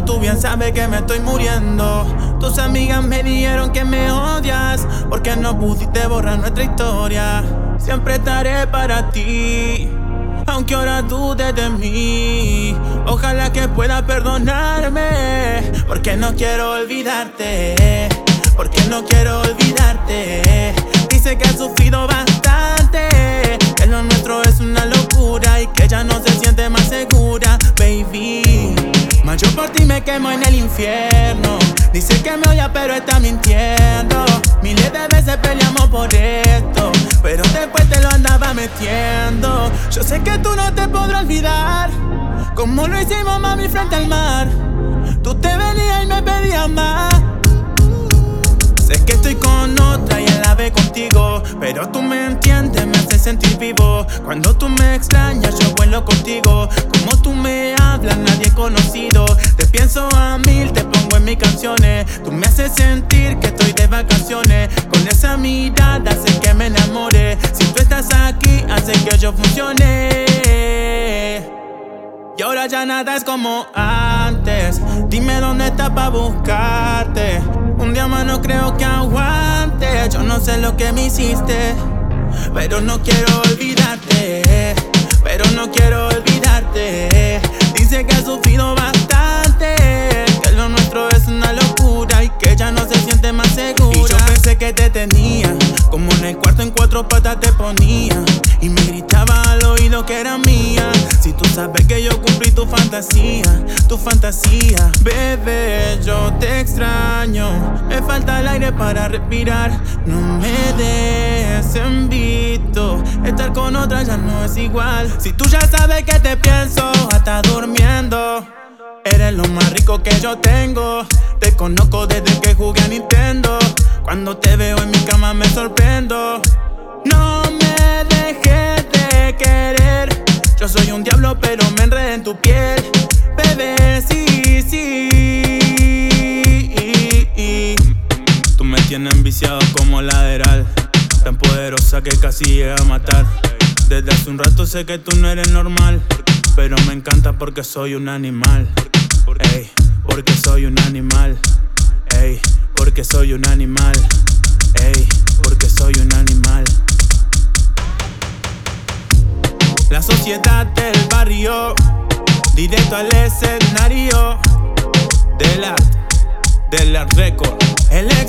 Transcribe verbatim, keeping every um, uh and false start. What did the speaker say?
tú bien sabes que me estoy muriendo. Tus amigas me dijeron que me odias porque no pudiste borrar nuestra historia. Siempre estaré para ti, aunque ahora dudes de mí. Ojalá que puedas perdonarme, porque no quiero olvidarte, porque no quiero olvidarte. Dice que has sufrido bastante, que lo nuestro es una locura y que ya no se siente más segura, baby. Mas yo por ti me quemo en el infierno. Dice que me odia pero está mintiendo. Miles de veces peleamos por esto, pero después te lo andaba metiendo. Yo sé que tú no te podrás olvidar como lo hicimos, mami, frente al mar. Tú te venías y me pedías más. Sé que estoy con otra y a la vez contigo, pero tú me entiendes, me haces sentir vivo. Cuando tú me extrañas yo vuelo contigo. Como tú me hablas nadie es conocido. Te pienso a mil, te pongo en mis canciones. Tú me haces sentir que estoy de vacaciones. Con esa mirada hace que me enamore. Si tú estás aquí hace que yo funcione. Y ahora ya nada es como antes. Dime dónde estás pa' buscarte. Un día más no creo que aguante. Yo no sé lo que me hiciste, pero no quiero olvidarte, pero no quiero olvidarte. Dice que has sufrido bastante, que lo nuestro es una locura y que ya no se siente más segura. Y yo pensé que te tenía, como en el cuarto en cuatro patas te ponía y me gritaba al oído que era mía. Si tú sabes que yo cumplí tu fantasía, tu fantasía. Bebé, yo te extraño, me falta el aire para respirar. No me des envito, estar con otra ya no es igual. Si tú ya sabes que te pienso hasta durmiendo, eres lo más rico que yo tengo. Te conozco desde que jugué a Nintendo. Cuando te veo en mi cama me sorprendo. No me dejes de querer. Yo soy un diablo pero me enredé en tu piel. Bebé, sí, sí. Tú me tienes enviciado como lateral, tan poderosa que casi llega a matar. Desde hace un rato sé que tú no eres normal, pero me encanta porque soy un animal. Ey, porque soy un animal. Ey, porque soy un animal. Ey, porque soy un animal. La sociedad del barrio, directo al escenario. De la, de la record. El